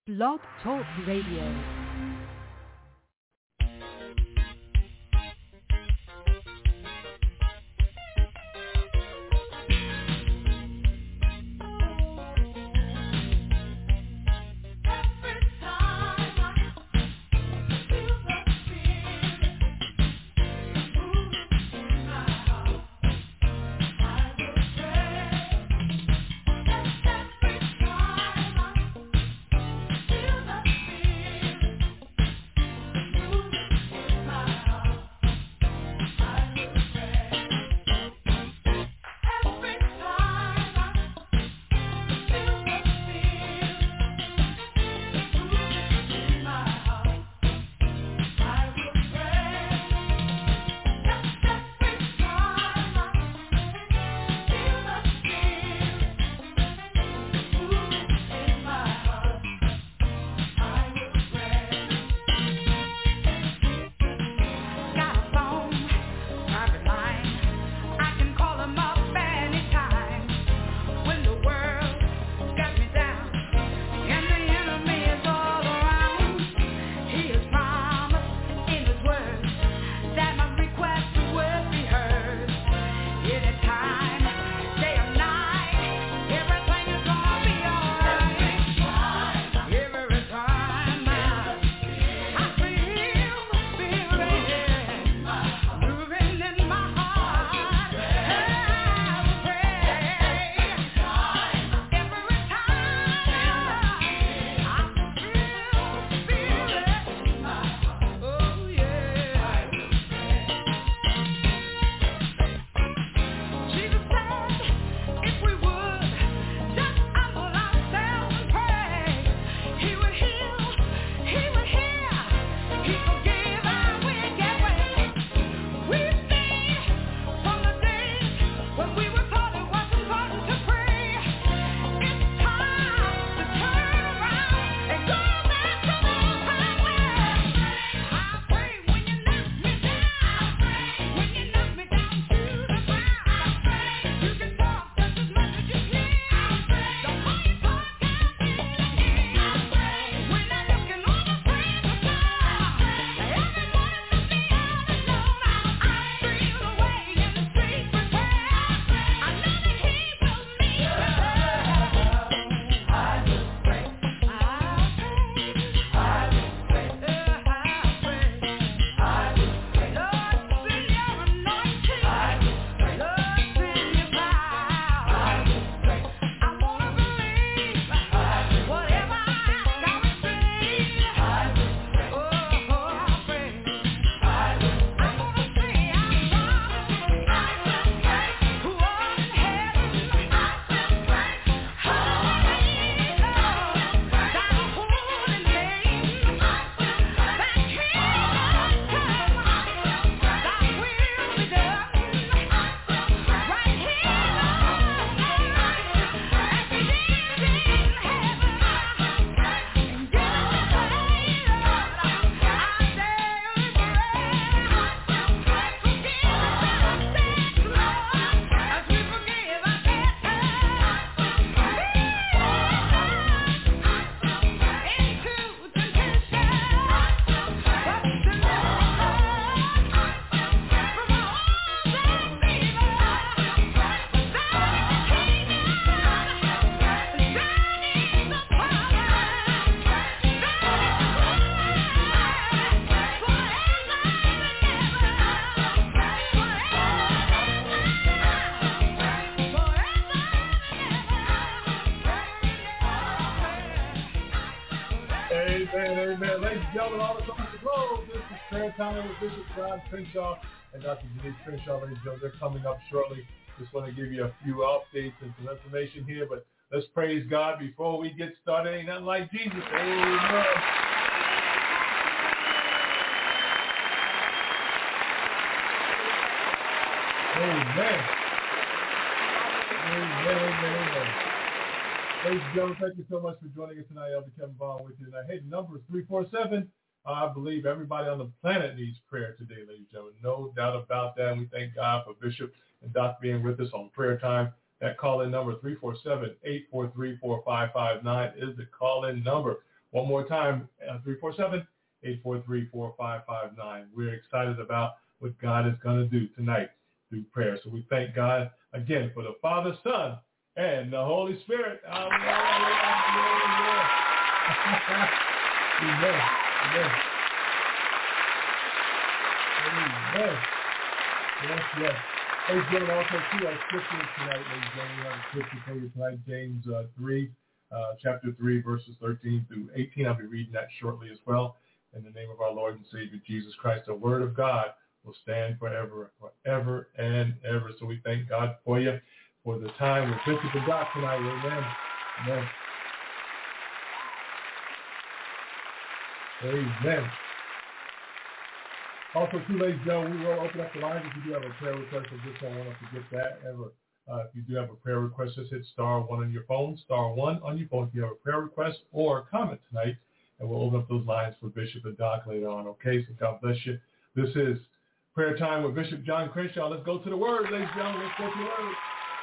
Blog Talk Radio. Amen. Ladies and gentlemen, all across the globe, this is Prayer Time with Bishop John Crenshaw and Dr. Denise Crenshaw. Ladies and gentlemen, they're coming up shortly. Just want to give you a few updates and some information here, but let's praise God before we get started. Ain't nothing like Jesus. Amen. Amen. Amen. Ladies and gentlemen, thank you so much for joining us tonight. Elder Kevin Vaughn with you tonight. Hey, the number is 347. I believe everybody on the planet needs prayer today, ladies and gentlemen. No doubt about that. And we thank God for Bishop and Doc being with us on prayer time. That call-in number, 347-843-4559, is the call-in number. One more time, 347-843-4559. We're excited about what God is going to do tonight through prayer. So we thank God again for the Father, Son, and the Holy Spirit. Amen. Amen. Amen. Yes. Ladies and gentlemen, also too, our scripture tonight, ladies and gentlemen, we have a scripture for you tonight, James 3, chapter 3, verses 13 through 18. I'll be reading that shortly as well. In the name of our Lord and Savior, Jesus Christ, the word of God will stand forever and ever. So we thank God for you, for the time with Bishop and Doc tonight. Amen. Amen. Also, too, ladies and gentlemen, we will open up the lines if you do have a prayer request. I just don't want to forget that ever. If you do have a prayer request, just hit *1 on your phone, *1 on your phone if you have a prayer request or a comment tonight, and we'll open up those lines for Bishop and Doc later on, okay? So God bless you. This is Prayer Time with Bishop John Crenshaw. Let's go to the Word, ladies and gentlemen. Let's go to the Word.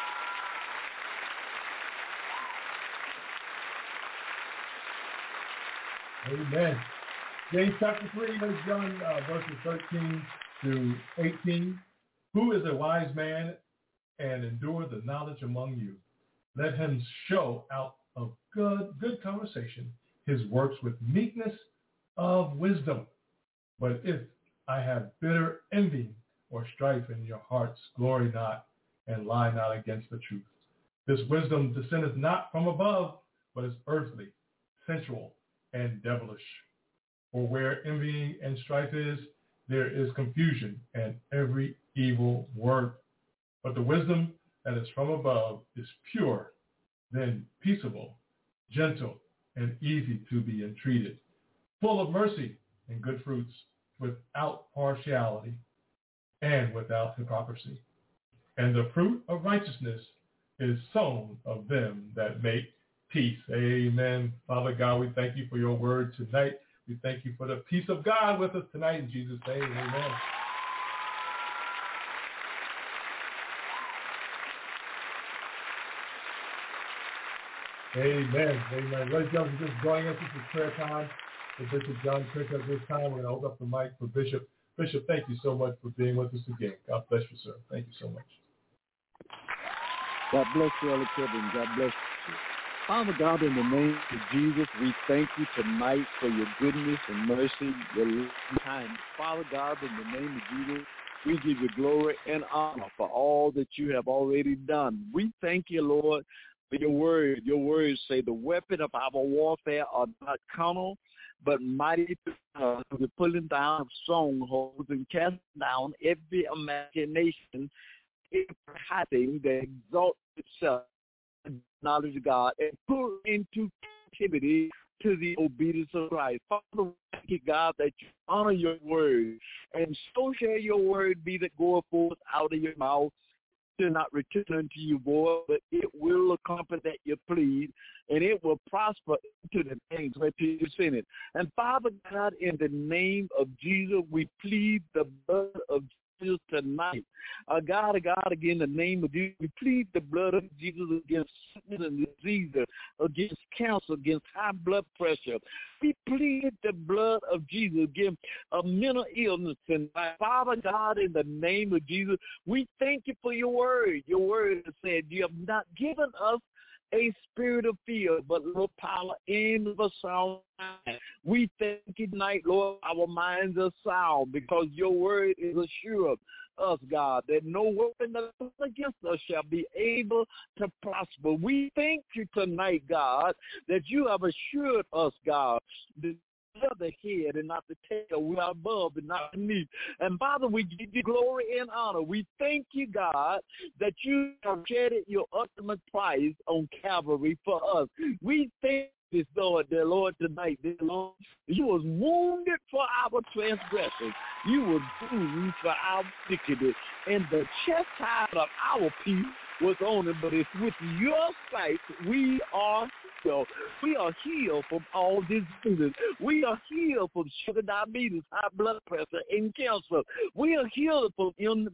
Amen. James chapter 3, ladies and gentlemen, verses 13 through 18. Who is a wise man and endure the knowledge among you? Let him show out of good conversation his works with meekness of wisdom. But if I have bitter envy or strife in your hearts, glory not and lie not against the truth. This wisdom descendeth not from above, but is earthly, sensual, and devilish. For where envying and strife is, there is confusion and every evil work. But the wisdom that is from above is pure, then peaceable, gentle, and easy to be entreated, full of mercy and good fruits, without partiality and without hypocrisy. And the fruit of righteousness is sown of them that make peace. Amen. Father God, we thank you for your word tonight. We thank you for the peace of God with us tonight in Jesus' name. Amen. Amen. Ladies and gentlemen, just joining us. This is prayer time with Bishop John Crenshaw. At this time, we're going to open up the mic for Bishop. Bishop, thank you so much for being with us again. God bless you, sir. Thank you so much. God bless you, Elder Kevin. God bless you. Father God, in the name of Jesus, we thank you tonight for your goodness and mercy, your time. Father God, in the name of Jesus, we give you glory and honor for all that you have already done. We thank you, Lord, for your word. Your words say the weapon of our warfare are not carnal, but mighty to the pulling down of strongholds and casting down every imagination, every high thing that exalts itself knowledge of God and put into captivity to the obedience of Christ. Father, thank you, God, that you honor your word, and so shall your word be that goeth forth out of your mouth, to not return unto you void, but it will accomplish that you please, and it will prosper into the things that you send it. And Father God, in the name of Jesus, we plead the blood of Jesus tonight. God, again, in the name of Jesus, we plead the blood of Jesus against sickness and disease, against cancer, against high blood pressure. We plead the blood of Jesus against mental illness. And Father God, in the name of Jesus, we thank you for your word. Your word said you have not given us a spirit of fear, but Lord, power and of a sound mind. We thank you tonight, Lord, our minds are sound because your word is assured us, God, that no weapon that comes against us shall be able to prosper. We thank you tonight, God, that you have assured us, God, that we are the head and not the tail. We are above and not beneath. And Father, we give you glory and honor. We thank you, God, that you have shedded your ultimate price on Calvary for us. We thank this, Lord, dear Lord, tonight, dear Lord. You was wounded for our transgressions. You were bruised for our iniquity. And the chastisement of our peace was on it, but it's with your sight we are healed. We are healed from all diseases. We are healed from sugar diabetes, high blood pressure, and cancer. We are healed from illness.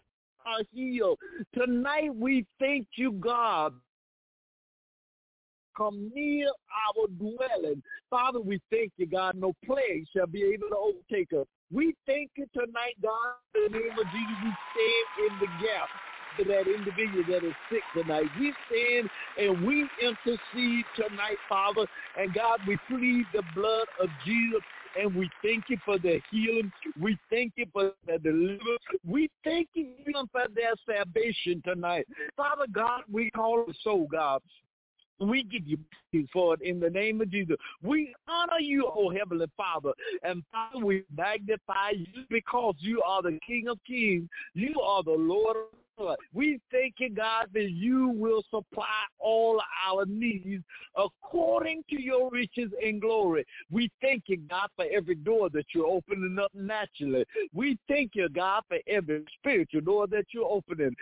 Are healed. Tonight we thank you, God, come near our dwelling. Father, we thank you, God, no plague shall be able to overtake us. We thank you tonight, God, in the name of Jesus, we stand in the gap to that individual that is sick tonight. We stand and we intercede tonight, Father, and God, we plead the blood of Jesus. And we thank you for their healing. We thank you for their deliverance. We thank you even for their salvation tonight. Father God, we call it so, God. We give you praise for it in the name of Jesus. We honor you, oh Heavenly Father. And Father, we magnify you because you are the King of Kings. You are the Lord of Lords. We thank you, God, that you will supply all our needs according to your riches and glory. We thank you, God, for every door that you're opening up naturally. We thank you, God, for every spiritual door that you're opening.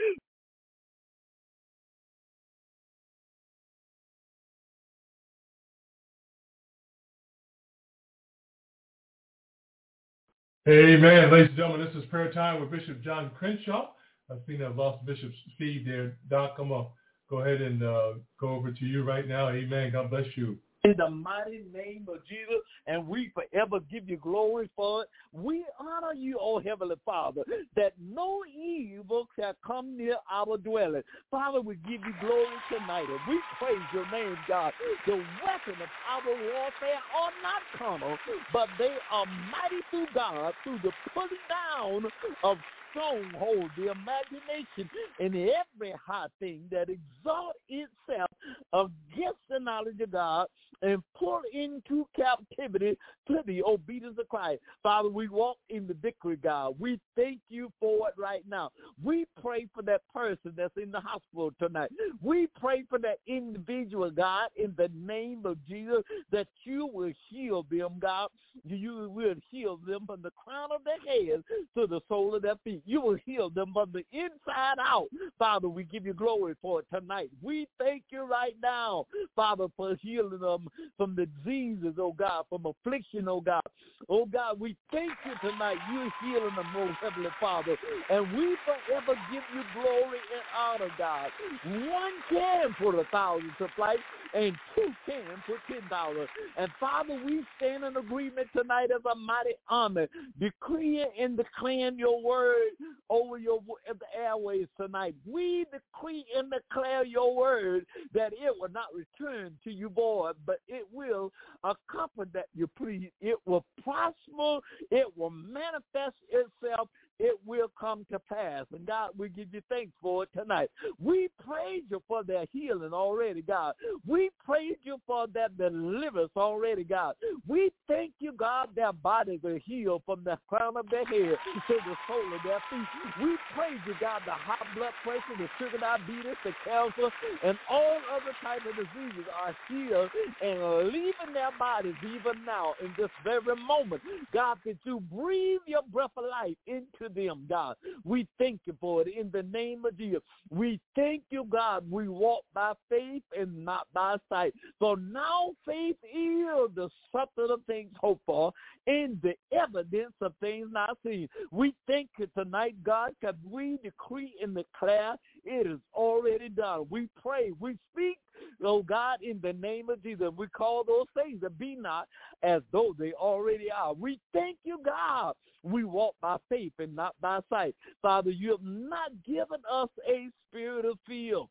Amen. Ladies and gentlemen, this is Prayer Time with Bishop John Crenshaw. I think I've lost Bishop's feed there. Doc, I'm going to go ahead and go over to you right now. Amen. God bless you. In the mighty name of Jesus, and we forever give you glory for it. We honor you, O Heavenly Father, that no evil shall come near our dwelling. Father, we give you glory tonight, and we praise your name, God. The weapon of our warfare are not carnal, but they are mighty through God, through the pulling down of stronghold, the imagination, and every high thing that exalts itself against the knowledge of God and pull into captivity to the obedience of Christ. Father, we walk in the victory, God. We thank you for it right now. We pray for that person that's in the hospital tonight. We pray for that individual, God, in the name of Jesus, that you will heal them, God. You will heal them from the crown of their heads to the sole of their feet. You will heal them from the inside out. Father, we give you glory for it tonight. We thank you right now, Father, for healing them from the diseases, oh God, from affliction, oh God. Oh God, we thank you tonight. You're healing them, oh Heavenly Father. And we forever give you glory and honor, God. One can put 1,000 to flight, and two can put 10,000. And Father, we stand in agreement tonight as a mighty army, decreeing and declaring your word over the airways tonight. We decree and declare your word that it will not return to you void, but it will accomplish that you please. It will prosper. It will manifest itself. It will come to pass. And God, we give you thanks for it tonight. We praise you for their healing already, God. We praise you for their deliverance already, God. We thank you, God, their bodies are healed from the crown of their head to the sole of their feet. We praise you, God, the high blood pressure, the sugar diabetes, the cancer, and all other types of diseases are healed and leaving their bodies even now in this very moment. God, that you breathe your breath of life into them, God. We thank you for it in the name of Jesus. We thank you, God. We walk by faith and not by sight. So now faith is the substance of things hoped for and the evidence of things not seen. We thank you tonight, God, because we decree and declare it is already done. We pray, we speak, oh God, in the name of Jesus. We call those things that be not as though they already are. We thank you, God. We walk by faith and not by sight. Father, you have not given us a spirit of fear,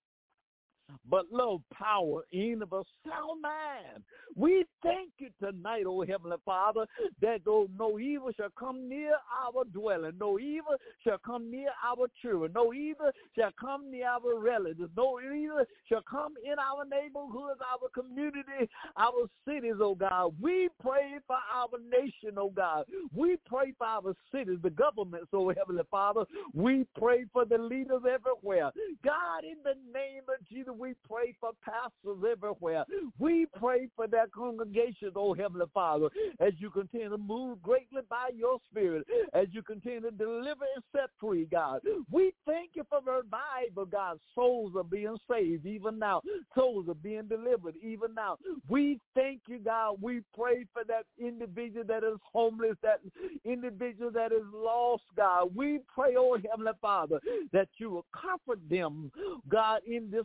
but love, power, and of a sound mind. We thank you tonight, oh Heavenly Father, that no evil shall come near our dwelling. No evil shall come near our children. No evil shall come near our relatives. No evil shall come in our neighborhoods, our community, our cities, oh God. We pray for our nation, oh God. We pray for our cities, the governments, oh Heavenly Father. We pray for the leaders everywhere. God, in the name of Jesus, we pray for pastors everywhere. We pray for their congregations, oh Heavenly Father, as you continue to move greatly by your spirit, as you continue to deliver and set free, God. We thank you for revival, God. Souls are being saved even now. Souls are being delivered even now. We thank you, God. We pray for that individual that is homeless, that individual that is lost, God. We pray, oh Heavenly Father, that you will comfort them, God, in this season.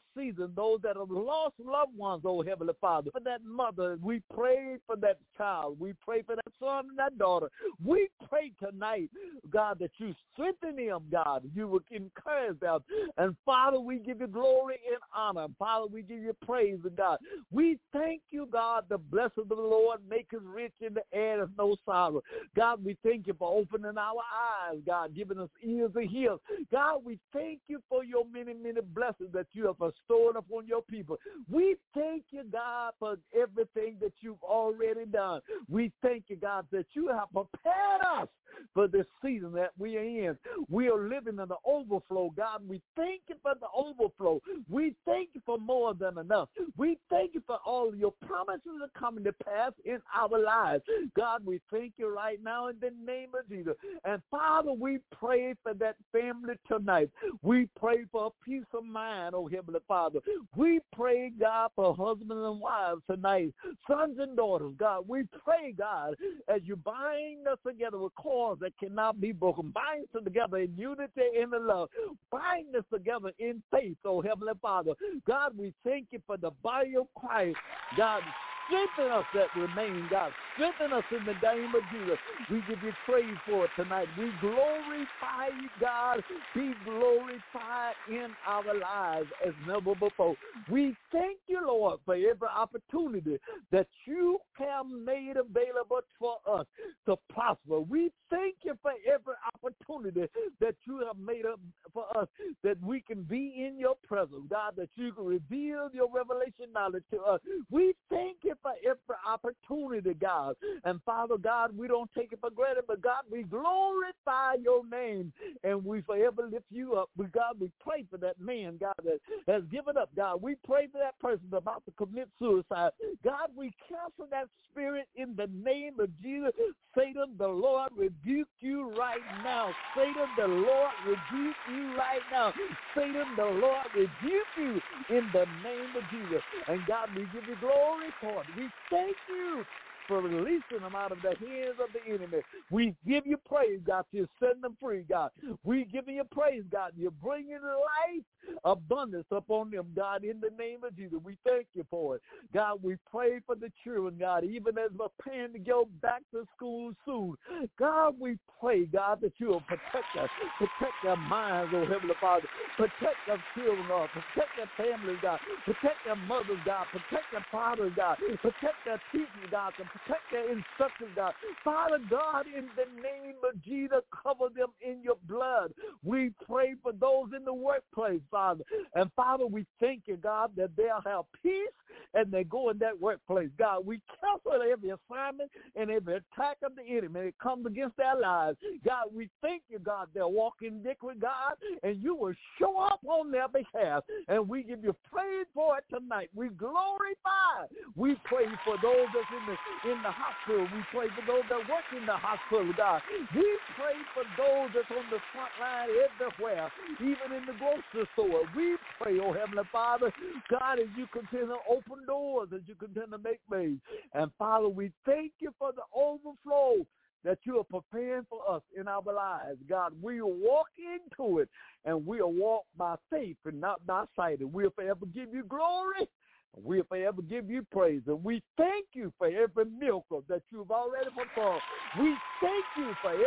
and those that have lost loved ones, oh Heavenly Father. For that mother, we pray for that child. We pray for that son and that daughter. We pray tonight, God, that you strengthen them, God. You will encourage them. And Father, we give you glory and honor. Father, we give you praise, God. We thank you, God, the blessing of the Lord make us rich in the air of no sorrow. God, we thank you for opening our eyes, God, giving us ears to hear. God, we thank you for your many, many blessings that you have bestowed upon your people. We thank you, God, for everything that you've already done. We thank you, God, that you have prepared us for this season that we are in. We are living in the overflow, God. We thank you for the overflow. We thank you for more than enough. We thank you for all of your promises are coming to pass in our lives. God, we thank you right now in the name of Jesus. And Father, we pray for that family tonight. We pray for a peace of mind, oh Heavenly Father. We pray, God, for husbands and wives tonight, sons and daughters, God. We pray, God, as you bind us together with cords that cannot be broken, bind us together in unity and in love, bind us together in faith, oh Heavenly Father. God, we thank you for the body of Christ. God, strengthen us that remain, God. Strengthen us in the name of Jesus. We give you praise for it tonight. We glorify you, God. Be glorified in our lives as never before. We thank you, Lord, for every opportunity that you have made available for us to prosper. We thank you for every opportunity that you have made up for us that we can be in your presence, God, that you can reveal your revelation knowledge to us. We thank you for every opportunity, God. And Father God, we don't take it for granted, but God, we glorify your name and we forever lift you up. But God, we pray for that man, God, that has given up, God. We pray for that person about to commit suicide. God, we cancel that spirit in the name of Jesus. Satan, the Lord rebuke you right now. Satan, the Lord rebuke you right now. Satan, the Lord rebuke you in the name of Jesus. And God, we give you glory for it. We thank you for releasing them out of the hands of the enemy. We give you praise, God. You're setting them free, God. We give you praise, God. You're bringing life, abundance upon them, God, in the name of Jesus. We thank you for it. God, we pray for the children, God, even as we're preparing to go back to school soon. God, we pray, God, that you will protect us, protect their minds, oh Heavenly Father. Protect their children, God. Protect their families, God. Protect their mothers, God. Protect their fathers, God. Protect their teachers, God. Protect their instructions, God. Father God, in the name of Jesus, cover them in your blood. We pray for those in the workplace, Father. And Father, we thank you, God, that they'll have peace and they go in that workplace. God, we cancel every assignment and every attack of the enemy that comes against their lives. God, we thank you, God, they'll walk in victory, God, and you will show up on their behalf. And we give you praise for it tonight. We glorify. We pray for those that's in the hospital. We pray for those that work in the hospital, God. We pray for those that's on the front line everywhere, even in the grocery store. We pray, oh Heavenly Father, God, as you continue to open doors, as you continue to make ways. And Father, we thank you for the overflow that you are preparing for us in our lives. God, we will walk into it, and we'll walk by faith and not by sight. And we'll forever give you glory. We'll forever give you praise. And we thank you for every miracle that you've already performed. We thank you for every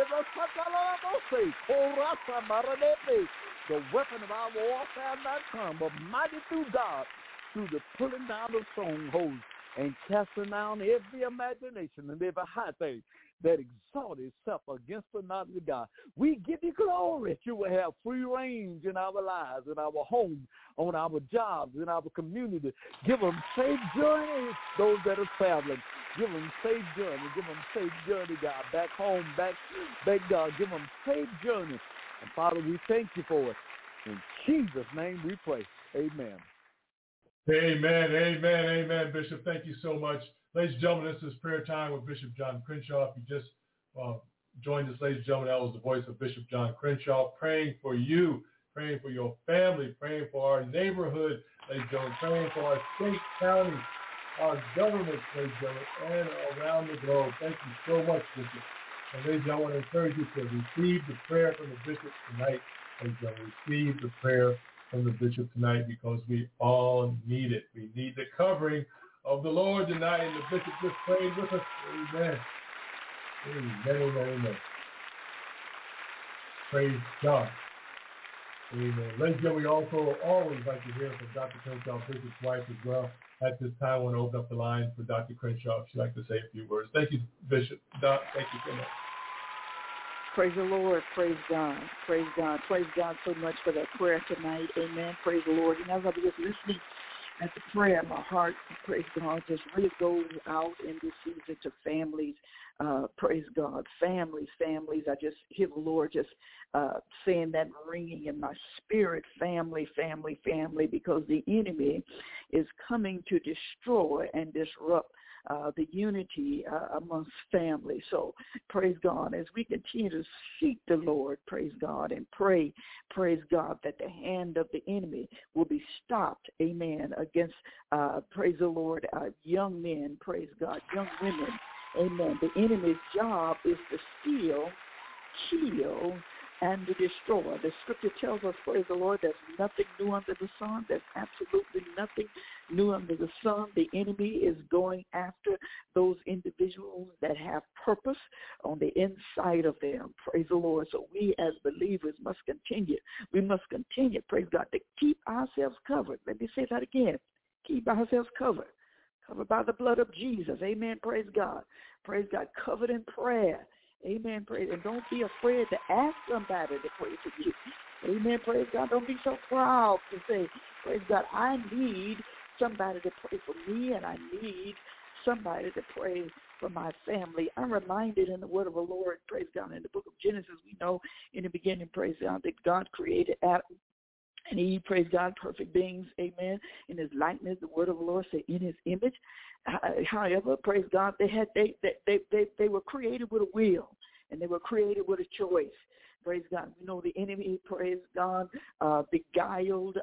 the weapon of our warfare not come, but mighty through God, through the pulling down of strongholds and casting down every imagination and every high thing that exalts itself against the knowledge of God. We give you glory that you will have free range in our lives, in our homes, on our jobs, in our community. Give them safe journey, those that are traveling. Give them safe journey. Give them safe journey, God. Back home, back God. Give them safe journey. And Father, we thank you for it. In Jesus' name we pray. Amen. Amen, amen, amen, Bishop. Thank you so much. Ladies and gentlemen, this is Prayer Time with Bishop John Crenshaw. If you just joined us, ladies and gentlemen, that was the voice of Bishop John Crenshaw, praying for you, praying for your family, praying for our neighborhood, ladies and gentlemen, praying for our state, county, our government, ladies and gentlemen, and around the globe. Thank you so much, Bishop. And ladies and gentlemen, I want to encourage you to receive the prayer from the Bishop tonight. Ladies and gentlemen, receive the prayer from the bishop tonight because we all need it. We need the covering of the Lord tonight, and the bishop just prayed with us. Amen. Amen, amen, amen. Praise God. Amen. Ladies and gentlemen, we also always like to hear from Dr. Crenshaw, Bishop's wife, as well. At this time, I want to open up the line for Dr. Crenshaw. If she'd like to say a few words. Thank you, Bishop. Doc, thank you so much. Praise the Lord. Praise God. Praise God. Praise God so much for that prayer tonight. Amen. Praise the Lord. And as I was just listening at the prayer, my heart, praise God, just really goes out in this season to families. Praise God. Families. I just hear the Lord just saying that, ringing in my spirit, family, because the enemy is coming to destroy and disrupt the unity amongst families. So praise God, as we continue to seek the Lord, praise God, and pray, praise God, that the hand of the enemy will be stopped, amen, against, praise the Lord, young men, praise God, young women, amen. The enemy's job is to steal, kill, and to destroy. The scripture tells us, praise the Lord, there's nothing new under the sun. There's absolutely nothing new under the sun. The enemy is going after those individuals that have purpose on the inside of them. Praise the Lord. So we as believers must continue. We must continue, praise God, to keep ourselves covered. Let me say that again. Keep ourselves covered. Covered by the blood of Jesus. Amen. Praise God. Praise God. Covered in prayer. Amen. Praise. And don't be afraid to ask somebody to pray for you. Amen. Praise God. Don't be so proud to say, praise God, I need somebody to pray for me, and I need somebody to pray for my family. I'm reminded in the word of the Lord, praise God, in the book of Genesis, we know in the beginning, praise God, that God created Adam and Eve, praise God, perfect beings, amen, in his likeness. The word of the Lord said in his image. However, praise God, they were created with a will, and they were created with a choice. Praise God. We know the enemy, praise God, beguiled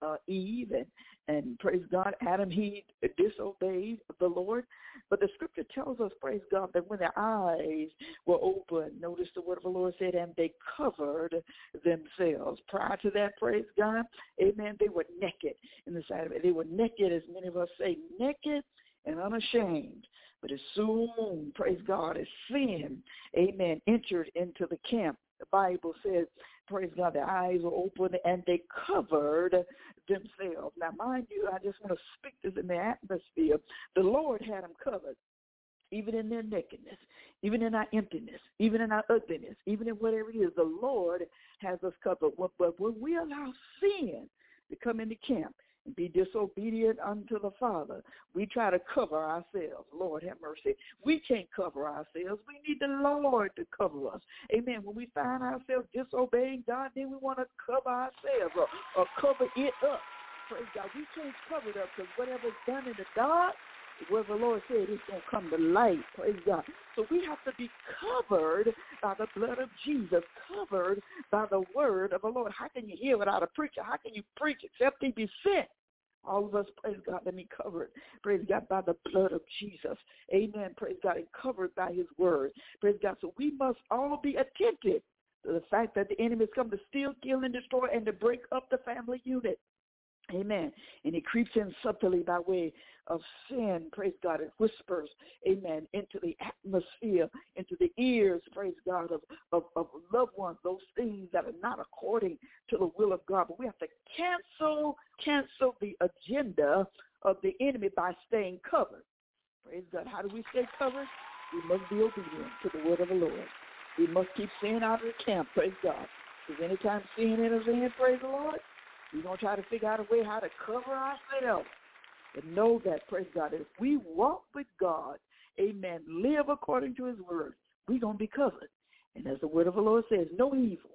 Eve, and praise God, Adam, he disobeyed the Lord. But the scripture tells us, praise God, that when their eyes were open, notice the word of the Lord said, and they covered themselves. Prior to that, praise God, amen, they were naked in the sight of it. They were naked, as many of us say, naked and unashamed. But as soon, praise God, as sin, amen, entered into the camp, the Bible says, praise God, their eyes were open and they covered themselves. Now, mind you, I just want to speak this in the atmosphere. The Lord had them covered, even in their nakedness, even in our emptiness, even in our ugliness, even in whatever it is. The Lord has us covered. But when we allow sin to come into camp and be disobedient unto the Father, we try to cover ourselves. Lord have mercy. We can't cover ourselves. We need the Lord to cover us. Amen. When we find ourselves disobeying God, then we want to cover ourselves or cover it up. Praise God. We can't cover it up because whatever's done in the dark, what the Lord said, it's going to come to light. Praise God. So we have to be covered by the blood of Jesus, covered by the word of the Lord. How can you hear without a preacher? How can you preach except he be sent? All of us, praise God, let me cover it. Praise God, by the blood of Jesus. Amen. Praise God, and covered by his word. Praise God. So we must all be attentive to the fact that the enemy has come to steal, kill, and destroy, and to break up the family unit. Amen. And it creeps in subtly by way of sin, praise God. It whispers, amen, into the atmosphere, into the ears, praise God, of loved ones, those things that are not according to the will of God. But we have to cancel the agenda of the enemy by staying covered. Praise God. How do we stay covered? We must be obedient to the word of the Lord. We must keep sin out of the camp, praise God. Because anytime sin enters in, praise the Lord, we're going to try to figure out a way how to cover ourselves. But know that, praise God, if we walk with God, amen, live according to his word, we're going to be covered. And as the word of the Lord says, no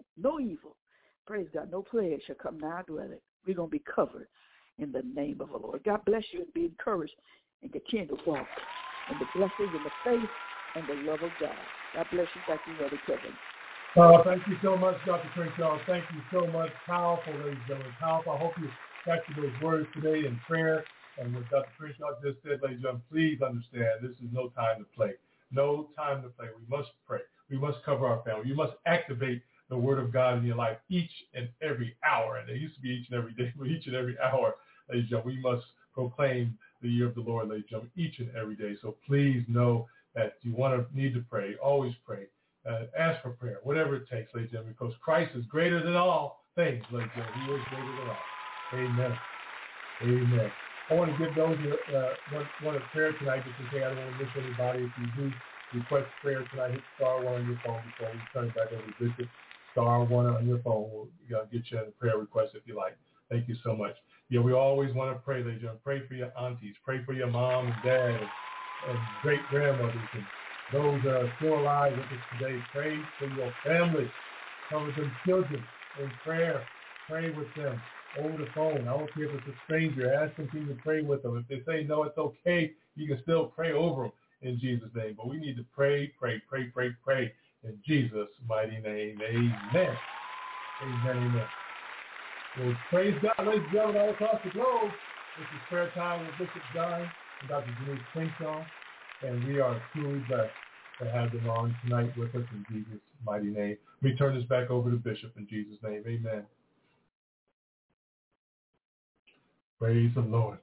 evil, praise God, no plague shall come nigh our dwelling. We're going to be covered in the name of the Lord. God bless you and be encouraged and continue to walk in the blessings and the faith and the love of God. God bless you. Thank you, Brother Kevin. Thank you so much, Dr. Crenshaw. Thank you so much. Powerful, ladies and gentlemen. Powerful. I hope you captured those words today in prayer. And what Dr. Crenshaw just said, ladies and gentlemen, please understand this is no time to play. No time to play. We must pray. We must cover our family. We must activate the word of God in your life each and every hour. And it used to be each and every day, but each and every hour, ladies and gentlemen, we must proclaim the year of the Lord, ladies and gentlemen, each and every day. So please know that you need to pray. Always pray. Ask for prayer, whatever it takes, ladies and gentlemen, because Christ is greater than all things, ladies and gentlemen. He is greater than all. Amen. Amen. I want to give those want a prayer tonight, just in case I don't want to miss anybody. If you do request prayer tonight, hit star 1 on your phone before we turn it back over to Bishop. Star 1 on your phone. We'll get you a prayer request if you like. Thank you so much. Yeah, we always want to pray, ladies and gentlemen. Pray for your aunties. Pray for your mom and dad and great-grandmothers and those that are still alive with us today. Pray for your family. Cover them children in prayer. Pray with them over the phone. I don't care if it's a stranger. Ask them to pray with them. If they say no, it's okay. You can still pray over them in Jesus' name. But we need to pray in Jesus' mighty name. Amen. Amen. Well, praise God, ladies and gentlemen, all across the globe. This is prayer time with Bishop John and Dr. Denise Crenshaw, and we are truly blessed to have them on tonight with us in Jesus' mighty name. Let me turn this back over to Bishop in Jesus' name. Amen. Praise the Lord.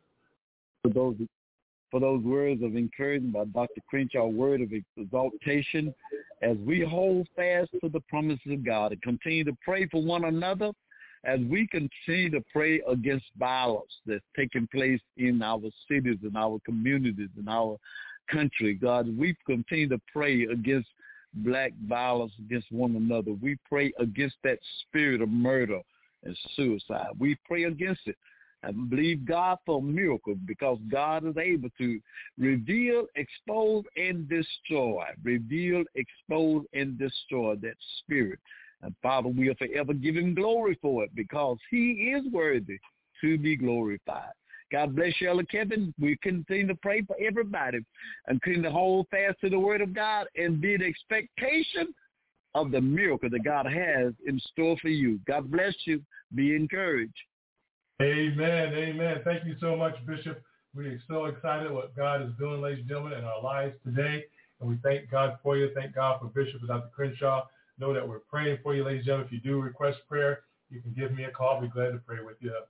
For those words of encouragement by Dr. Crenshaw, word of exaltation, as we hold fast to the promises of God and continue to pray for one another, as we continue to pray against violence that's taking place in our cities and our communities and our country, God, we continue to pray against black violence against one another. We pray against that spirit of murder and suicide. We pray against it. And believe God for a miracle, because God is able to reveal, expose, and destroy. Reveal, expose, and destroy that spirit. And Father, we'll forever give him glory for it, because he is worthy to be glorified. God bless you, Elder Kevin. We continue to pray for everybody and continue to hold fast to the word of God and be in expectation of the miracle that God has in store for you. God bless you. Be encouraged. Amen. Amen. Thank you so much, Bishop. We are so excited what God is doing, ladies and gentlemen, in our lives today. And we thank God for you. Thank God for Bishop and Dr. Crenshaw. Know that we're praying for you, ladies and gentlemen. If you do request prayer, you can give me a call. I'll be glad to pray with you.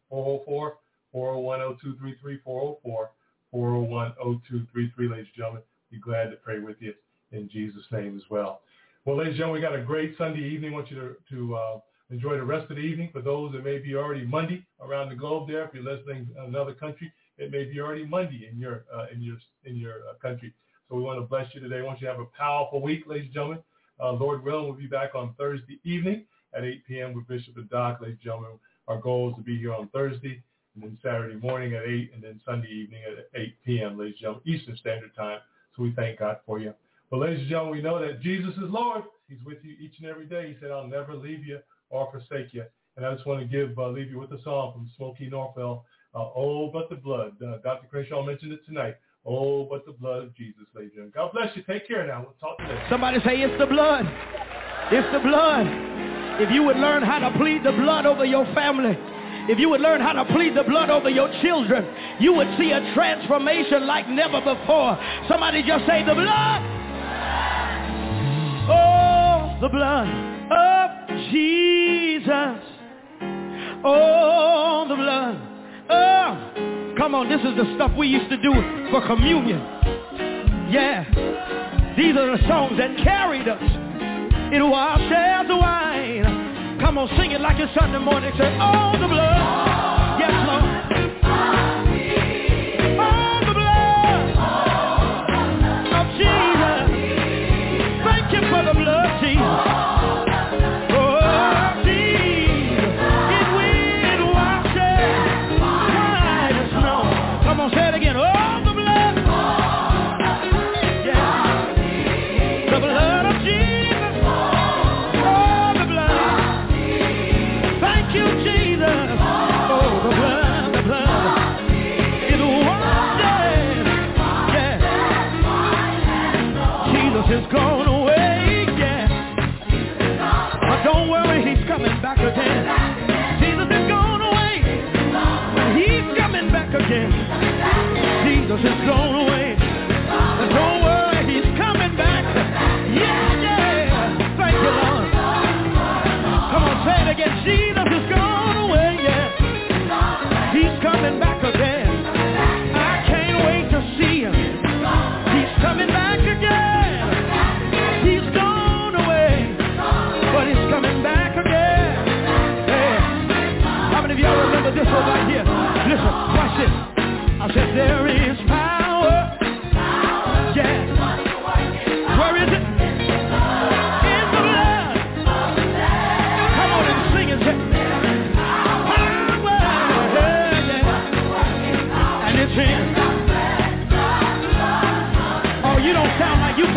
404-401-0233, 404-401-0233, ladies and gentlemen. Be glad to pray with you in Jesus' name as well. Well, ladies and gentlemen, we got a great Sunday evening. I want you to enjoy the rest of the evening. For those that may be already Monday around the globe there, if you're listening in another country, it may be already Monday in your country. So we want to bless you today. I want you to have a powerful week, ladies and gentlemen. Lord willing, we'll be back on Thursday evening at 8 p.m. with Bishop and Doc, ladies and gentlemen. Our goal is to be here on Thursday, and then Saturday morning at 8, and then Sunday evening at 8 p.m., ladies and gentlemen, Eastern Standard Time. So we thank God for you. But ladies and gentlemen, we know that Jesus is Lord. He's with you each and every day. He said, I'll never leave you or forsake you. And I just want to leave you with a song from Smokey Norfell, Oh, But the Blood. Dr. Crenshaw mentioned it tonight. Oh, but the blood of Jesus, ladies and gentlemen. God bless you. Take care now. We'll talk to you later. Somebody say, it's the blood. It's the blood. If you would learn how to plead the blood over your family, if you would learn how to plead the blood over your children, you would see a transformation like never before. Somebody just say, the blood. Oh, the blood of Jesus. Oh, the blood. Oh, come on, this is the stuff we used to do for communion. Yeah, these are the songs that carried us. It washed as the wine. Come on, sing it like it's Sunday morning. Say, oh, the blood. Yes, Lord. Oh, the blood of Jesus. Thank you for the blood, Jesus. Say it again. Oh, the blood. Yeah. The blood of Jesus. Oh, the blood. Thank you, Jesus. Oh, the blood, the blood. It washes. Yeah. Jesus is gone away. Yeah. But don't worry, he's coming back again. Jesus is gone away. But he's coming back again. Jesus is gone away. But don't worry, he's coming back. Yeah, yeah. Thank you, Lord.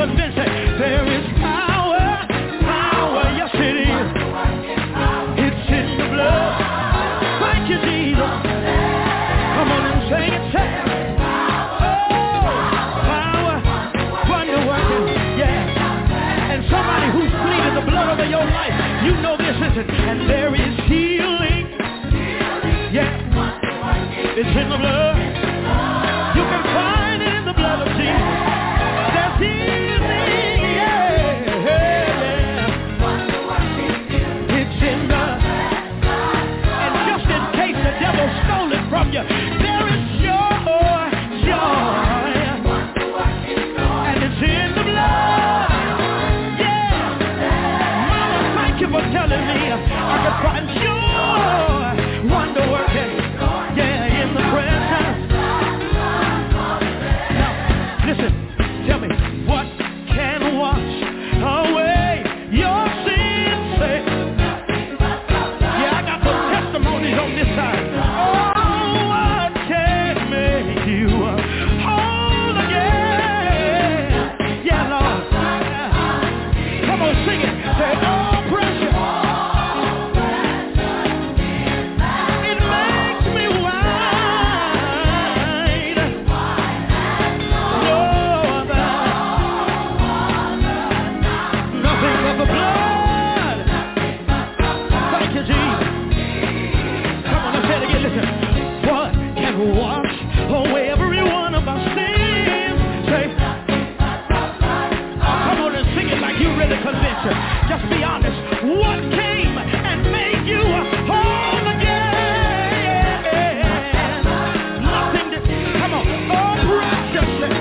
convinced that there is power, yes it is. It's in the blood. Thank you, Jesus. Come on and sing it, say it. Somebody who's pleaded the blood over your life, you know this isn't. And there is healing. Yeah, it's in the blood. You can find it in the blood of Jesus. There's healing. Yeah. It's in the. And just in case the devil stole it from you, there is joy. And it's in the blood. For telling me I could find joy, wonder working, yeah, in the presence. Now, listen, tell me, what can wash away your sins? Say, yeah, I got some testimonies on this side. Oh, what can make you whole again? Yeah, Lord. Come on, sing it. Say, oh. Wash away every one of our sins. Say, come on and sing it like you really convinced it. Just be honest. What came and made you whole again? Nothing to, come on. Oh, precious.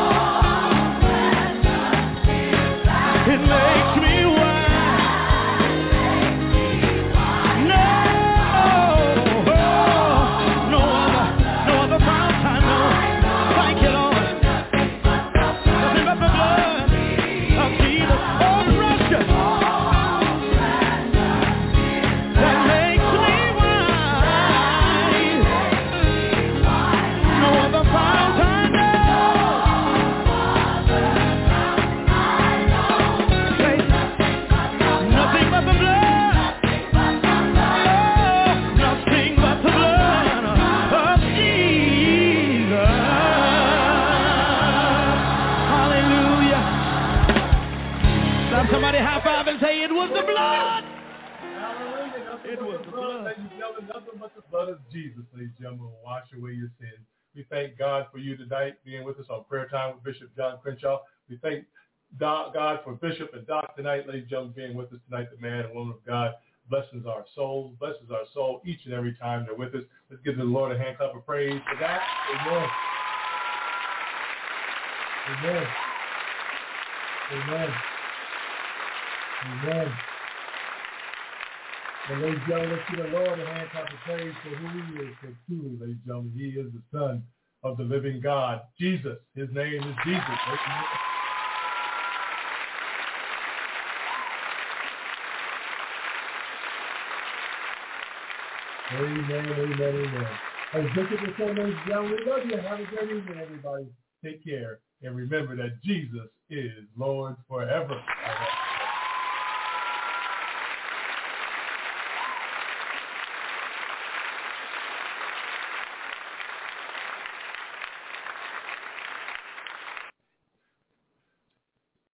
It makes me wise. Somebody high five and say it was the blood. Hallelujah. It was the blood. Ladies and gentlemen, nothing but the blood of Jesus, ladies and gentlemen, will wash away your sins. We thank God for you tonight being with us on Prayer Time with Bishop John Crenshaw. We thank God for Bishop and Doc tonight, ladies and gentlemen, being with us tonight, the man and woman of God. Blesses our soul each and every time they're with us. Let's give the Lord a hand clap of praise for that. Amen. Amen. Amen. Amen. And ladies and gentlemen, let's give the Lord a hand clap of praise for who he is. For truly, ladies and gentlemen, he is the Son of the living God. Jesus. His name is Jesus. Amen, amen, amen. As Bishop will say, ladies and gentlemen, we love you. Have a great evening, everybody. Take care. And remember that Jesus is Lord forever.